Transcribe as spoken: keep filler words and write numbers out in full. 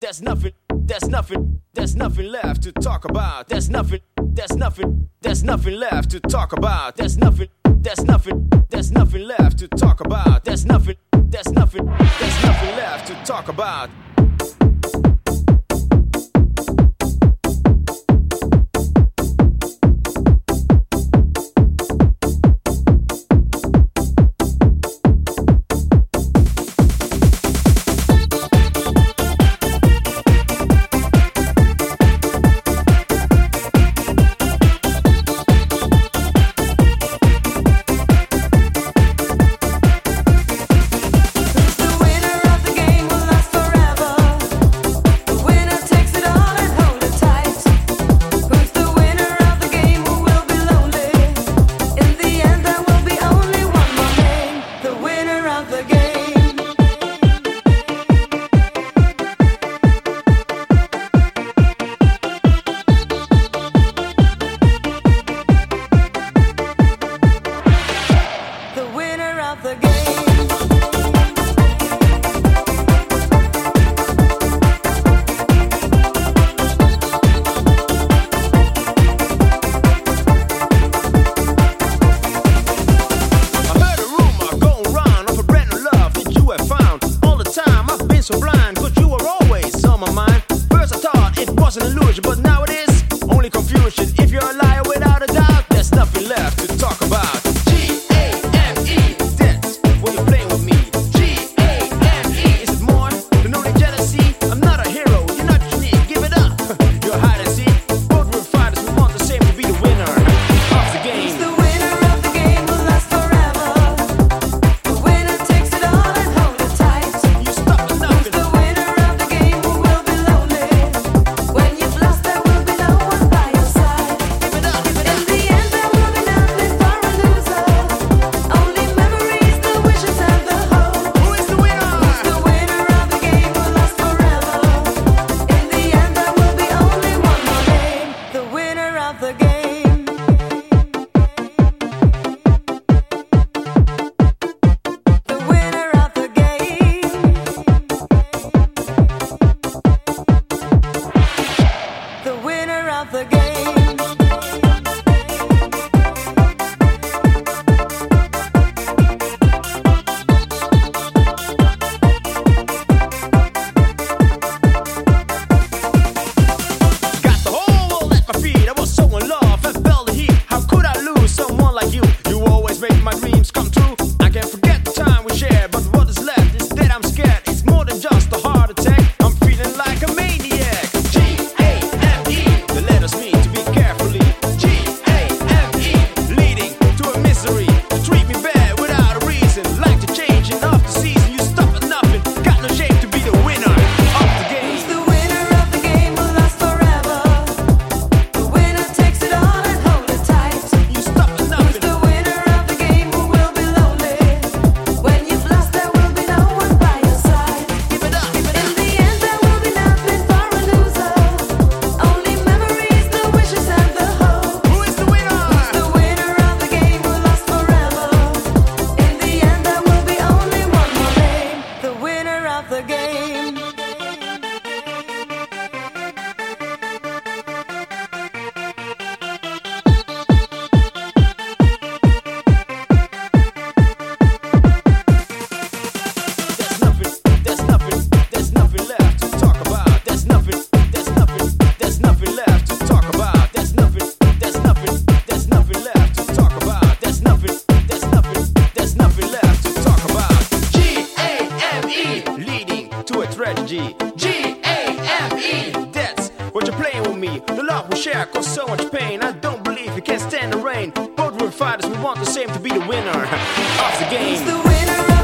There's nothing, there's nothing, there's nothing left to talk about. There's nothing, there's nothing, there's nothing left to talk about. There's nothing, there's nothing, there's nothing left to talk about. There's nothing, there's nothing, there's nothing left to talk about. G A M E. That's what you're playing with me. The love we share caused so much pain. I don't believe we can stand the rain. Both we're fighters, we want the same to be the winner of the game. He's the winner.